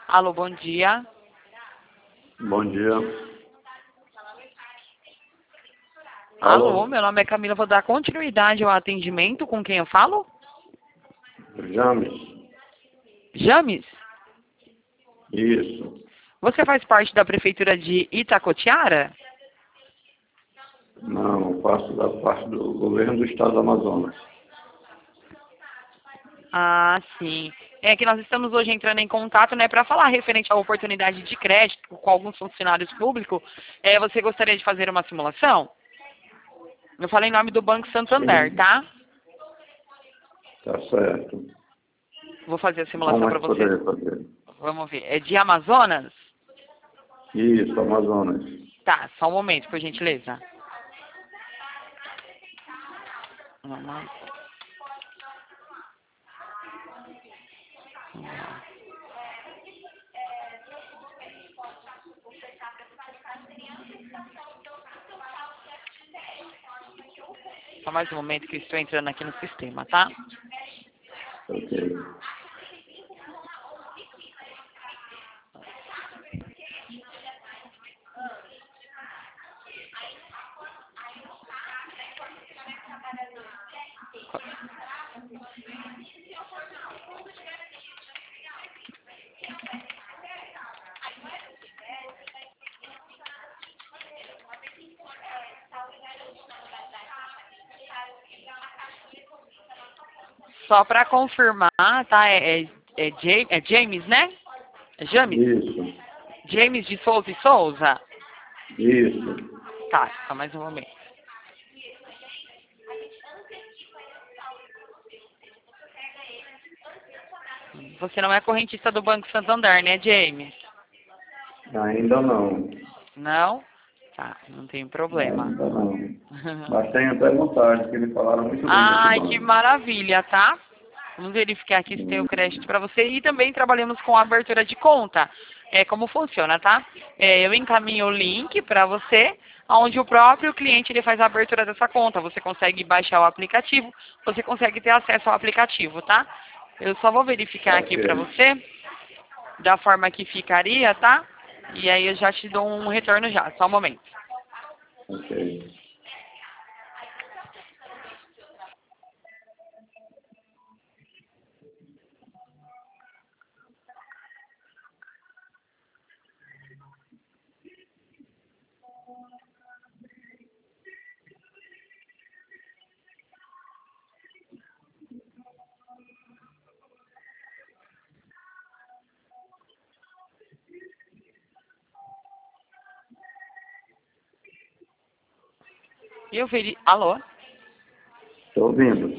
Alô, bom dia. Bom dia. Alô, meu nome é Camila, vou dar continuidade ao atendimento. Com quem eu falo? James? James? Isso. Você faz parte da prefeitura de Itacoatiara? Não, eu faço da parte do governo do estado do Amazonas. Ah, sim. É que nós estamos hoje entrando em contato, né, para falar referente à oportunidade de crédito com alguns funcionários públicos. Você gostaria de fazer uma simulação? Eu falei em nome do Banco Santander, Sim, tá? tá certo. Vou fazer a simulação Como é para que você. poderia fazer? Vamos ver. É de Amazonas? Isso, Amazonas. Tá, só um momento, por gentileza. Vamos lá. Só mais um momento que eu estou entrando aqui no sistema, tá? Ok. Só para confirmar, tá? É James, né? É James? Isso. James de Souza e Souza? Isso. Tá, só mais um momento. Você não é correntista do Banco Santander, né, James? Ainda não. Não? Tá, não tem problema. Ainda não. Mas tenho até vontade, porque me falaram muito bem desse Ai, que banco. maravilha, tá? Vamos verificar aqui se tem o crédito para você. E também trabalhamos com a abertura de conta. Como funciona, tá? Eu encaminho o link para você, onde o próprio cliente ele faz a abertura dessa conta. Você consegue baixar o aplicativo, você consegue ter acesso ao aplicativo, tá? Eu só vou verificar aqui para Ok. você, da forma que ficaria, tá? E aí eu já te dou um retorno já, só um momento. Ok. E eu veri... Alô? Estou ouvindo.